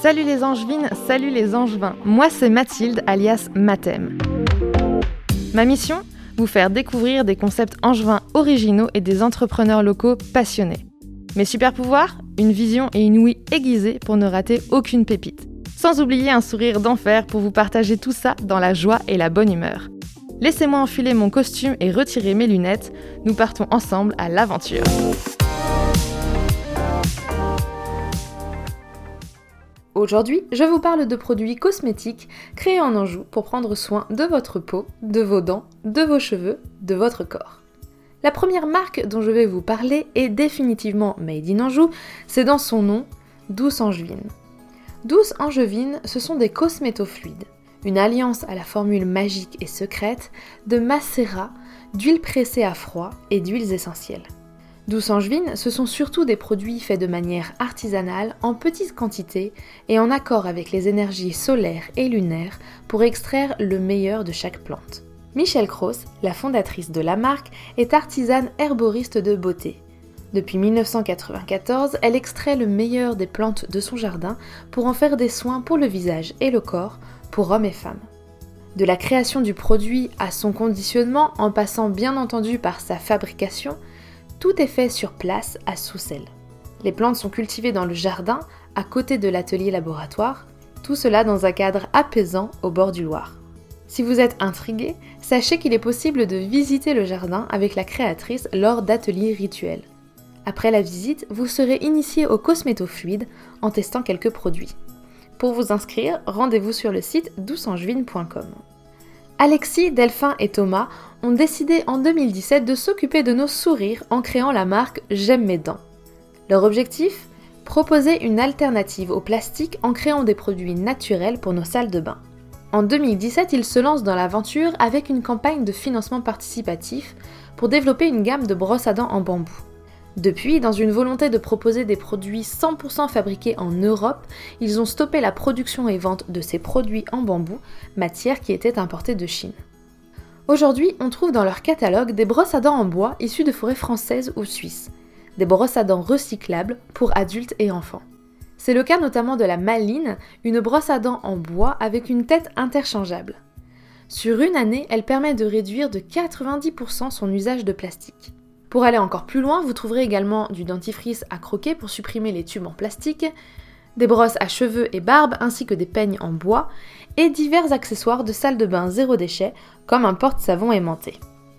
Salut les angevines, salut les angevins. Moi c'est Mathilde, alias Mathem. Ma mission ? Vous faire découvrir des concepts angevins originaux et des entrepreneurs locaux passionnés. Mes super pouvoirs ? Une vision et une ouïe aiguisée pour ne rater aucune pépite. Sans oublier un sourire d'enfer pour vous partager tout ça dans la joie et la bonne humeur. Laissez-moi enfiler mon costume et retirer mes lunettes. Nous partons ensemble à l'aventure. Aujourd'hui, je vous parle de produits cosmétiques créés en Anjou pour prendre soin de votre peau, de vos dents, de vos cheveux, de votre corps. La première marque dont je vais vous parler est définitivement made in Anjou, c'est dans son nom, Douce Angevine. Douce Angevine, ce sont des cosmétofluides, une alliance à la formule magique et secrète de macérat, d'huile pressée à froid et d'huiles essentielles. Douce Angevine, ce sont surtout des produits faits de manière artisanale, en petites quantités et en accord avec les énergies solaires et lunaires pour extraire le meilleur de chaque plante. Michelle Cross, la fondatrice de la marque, est artisane herboriste de beauté. Depuis 1994, elle extrait le meilleur des plantes de son jardin pour en faire des soins pour le visage et le corps, pour hommes et femmes. De la création du produit à son conditionnement, en passant bien entendu par sa fabrication, tout est fait sur place à Soucelles. Les plantes sont cultivées dans le jardin, à côté de l'atelier laboratoire, tout cela dans un cadre apaisant au bord du Loir. Si vous êtes intrigué, sachez qu'il est possible de visiter le jardin avec la créatrice lors d'ateliers rituels. Après la visite, vous serez initié au cosmétofluide en testant quelques produits. Pour vous inscrire, rendez-vous sur le site douceangevine.com. Alexis, Delphin et Thomas ont décidé en 2017 de s'occuper de nos sourires en créant la marque J'aime mes dents. Leur objectif ? Proposer une alternative au plastique en créant des produits naturels pour nos salles de bain. En 2017, ils se lancent dans l'aventure avec une campagne de financement participatif pour développer une gamme de brosses à dents en bambou. Depuis, dans une volonté de proposer des produits 100% fabriqués en Europe, ils ont stoppé la production et vente de ces produits en bambou, matière qui était importée de Chine. Aujourd'hui, on trouve dans leur catalogue des brosses à dents en bois issues de forêts françaises ou suisses, des brosses à dents recyclables pour adultes et enfants. C'est le cas notamment de la Maline, une brosse à dents en bois avec une tête interchangeable. Sur une année, elle permet de réduire de 90% son usage de plastique. Pour aller encore plus loin, vous trouverez également du dentifrice à croquer pour supprimer les tubes en plastique, des brosses à cheveux et barbe ainsi que des peignes en bois et divers accessoires de salle de bain zéro déchet comme un porte-savon aimanté.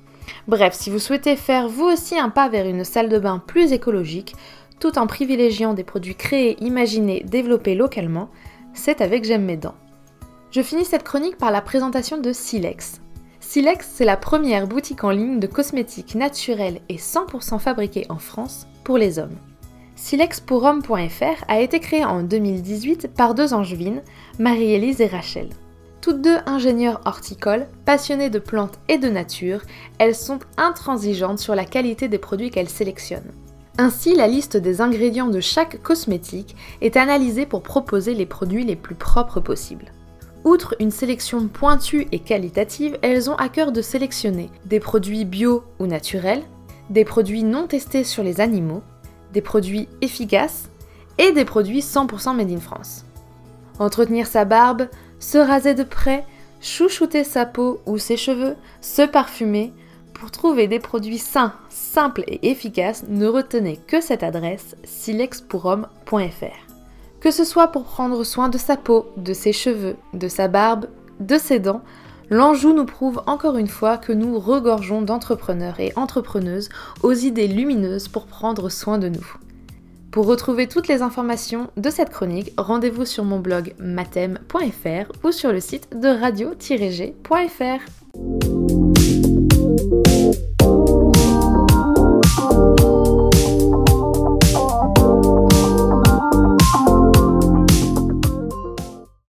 Bref, si vous souhaitez faire vous aussi un pas vers une salle de bain plus écologique, tout en privilégiant des produits créés, imaginés, développés localement, c'est avec J'aime mes dents. Je finis cette chronique par la présentation de Silex. Silex, c'est la première boutique en ligne de cosmétiques naturels et 100% fabriqués en France pour les hommes. Silexpourhommes.fr a été créé en 2018 par deux angevines, Marie-Élise et Rachel. Toutes deux ingénieures horticoles, passionnées de plantes et de nature, elles sont intransigeantes sur la qualité des produits qu'elles sélectionnent. Ainsi, la liste des ingrédients de chaque cosmétique est analysée pour proposer les produits les plus propres possibles. Outre une sélection pointue et qualitative, elles ont à cœur de sélectionner des produits bio ou naturels, des produits non testés sur les animaux, des produits efficaces et des produits 100% made in France. Entretenir sa barbe, se raser de près, chouchouter sa peau ou ses cheveux, se parfumer, pour trouver des produits sains, simples et efficaces, ne retenez que cette adresse silexpourhommes.fr. Que ce soit pour prendre soin de sa peau, de ses cheveux, de sa barbe, de ses dents, l'Anjou nous prouve encore une fois que nous regorgeons d'entrepreneurs et entrepreneuses aux idées lumineuses pour prendre soin de nous. Pour retrouver toutes les informations de cette chronique, rendez-vous sur mon blog mathem.fr ou sur le site de radio-g.fr.